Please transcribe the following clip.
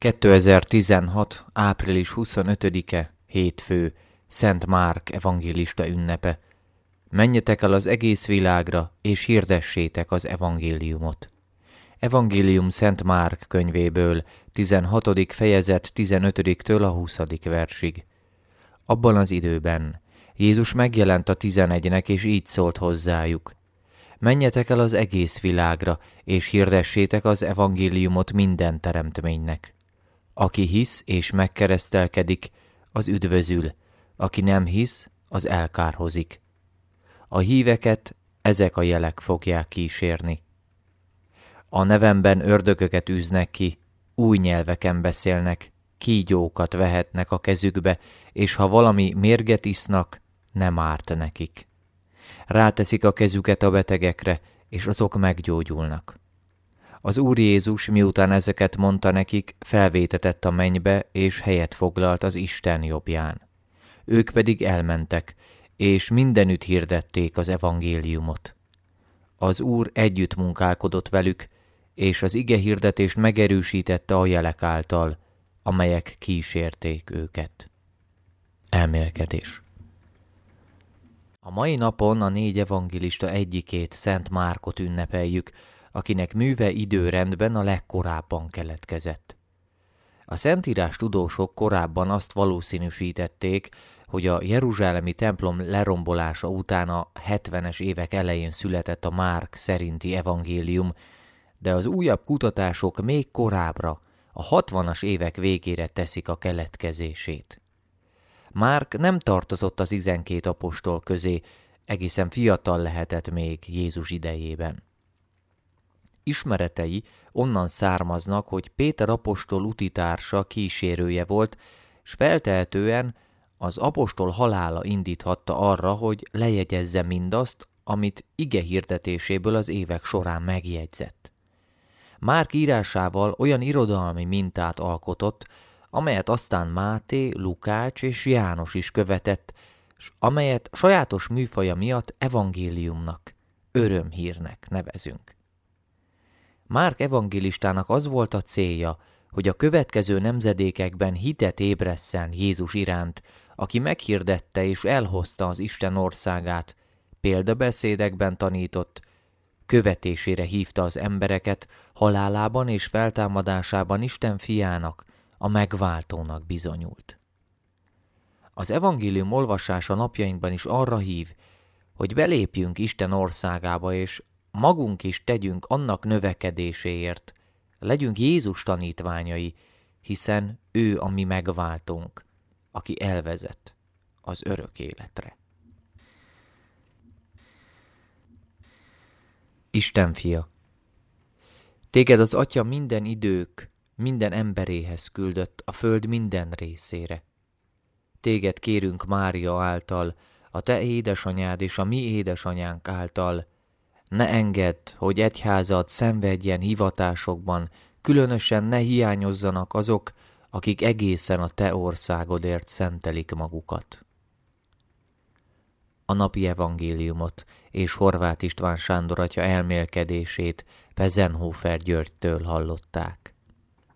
2016. április 25-e, hétfő, Szent Márk evangélista ünnepe. Menjetek el az egész világra, és hirdessétek az evangéliumot. Evangélium Szent Márk könyvéből, 16. fejezet 15-től a 20. versig. Abban az időben Jézus megjelent a 11-nek, és így szólt hozzájuk. Menjetek el az egész világra, és hirdessétek az evangéliumot minden teremtménynek. Aki hisz és megkeresztelkedik, az üdvözül, aki nem hisz, az elkárhozik. A híveket ezek a jelek fogják kísérni. A nevemben ördögöket űznek ki, új nyelveken beszélnek, kígyókat vehetnek a kezükbe, és ha valami mérget isznak, nem árt nekik. Ráteszik a kezüket a betegekre, és azok meggyógyulnak. Az Úr Jézus, miután ezeket mondta nekik, felvétetett a mennybe, és helyet foglalt az Isten jobbján. Ők pedig elmentek, és mindenütt hirdették az evangéliumot. Az Úr együtt munkálkodott velük, és az ige hirdetést megerősítette a jelek által, amelyek kísérték őket. Elmélkedés. A mai napon a 4 evangélista egyikét, Szent Márkot ünnepeljük, akinek műve időrendben a legkorábban keletkezett. A szentírás tudósok korábban azt valószínűsítették, hogy a jeruzsálemi templom lerombolása után a 70-es évek elején született a Márk szerinti evangélium, de az újabb kutatások még korábbra, a 60-as évek végére teszik a keletkezését. Márk nem tartozott az 12 apostol közé, egészen fiatal lehetett még Jézus idejében. Ismeretei onnan származnak, hogy Péter apostol utitársa kísérője volt, s feltehetően az apostol halála indíthatta arra, hogy lejegyezze mindazt, amit ige hirdetéséből az évek során megjegyzett. Márk írásával olyan irodalmi mintát alkotott, amelyet aztán Máté, Lukács és János is követett, s amelyet sajátos műfaja miatt evangéliumnak, örömhírnek nevezünk. Márk evangélistának az volt a célja, hogy a következő nemzedékekben hitet ébresszen Jézus iránt, aki meghirdette és elhozta az Isten országát, példabeszédekben tanított, követésére hívta az embereket, halálában és feltámadásában Isten fiának, a megváltónak bizonyult. Az evangélium olvasása napjainkban is arra hív, hogy belépjünk Isten országába, és magunk is tegyünk annak növekedéséért, legyünk Jézus tanítványai, hiszen ő a mi megváltónk, aki elvezet az örök életre. Isten fia, téged az Atya minden idők, minden emberéhez küldött a föld minden részére. Téged kérünk Mária által, a te édesanyád és a mi édesanyánk által, ne engedd, hogy egyházad szenvedjen hivatásokban, különösen ne hiányozzanak azok, akik egészen a te országodért szentelik magukat. A napi evangéliumot és Horváth István Sándor atya elmélkedését Pezenhofer Györgytől hallották.